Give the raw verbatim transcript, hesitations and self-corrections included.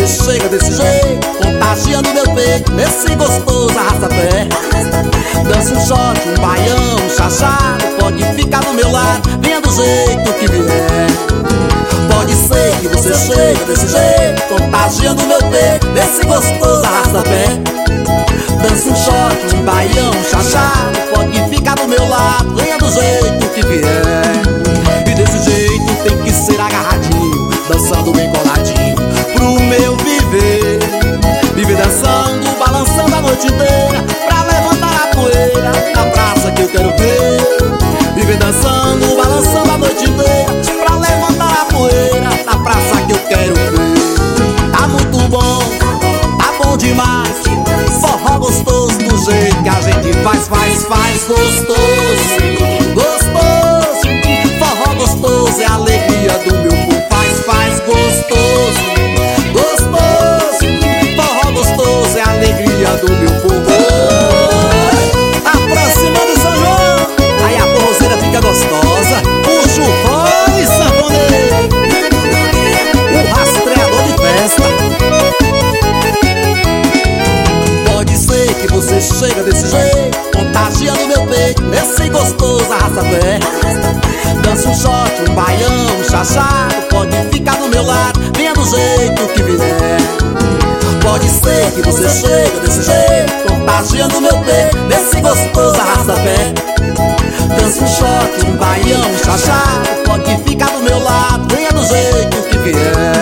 você chega desse jeito, contagiando meu peito, nesse gostoso arrasta-pé. Dança um shot, um baião, um chachado, pode ficar do meu lado, venha do jeito que vier. Pode ser que você chega desse jeito, contagiando meu peito, nesse gostoso arrasta-pé. Dança um shot, um baião, um chachado, pode ficar do meu lado, venha do jeito que vier. E desse jeito tem que ser agarradinho, dançando bem coladinho, pro meu viver. Viver dançando, balançando a noite inteira, pra levantar a poeira na praça que eu quero ver. Viver dançando, balançando a noite inteira, pra levantar a poeira na praça que eu quero ver. Tá muito bom, tá bom demais, forró gostoso do jeito que a gente faz, faz, faz gostoso, gostoso. Forró gostoso é a alegria do meu povo, faz, faz gostoso, gostoso. Forró gostoso é a alegria do meu povo. Aproximando o São João, aí a forrozeira fica gostosa. Puxa o fone, sanfoneiro, o rastreador de festa. Pode ser que você chega desse jeito, contagiando meu peito, nesse gostoso arrasta-pé. Dança um shot, um baião, um chachado, pode ficar do meu lado, venha do jeito que vier. Pode ser que você chega desse jeito, contagiando meu peito, nesse gostoso arrasta-pé. Dança um shot, um baião, um chachado, pode ficar do meu lado, venha do jeito que vier.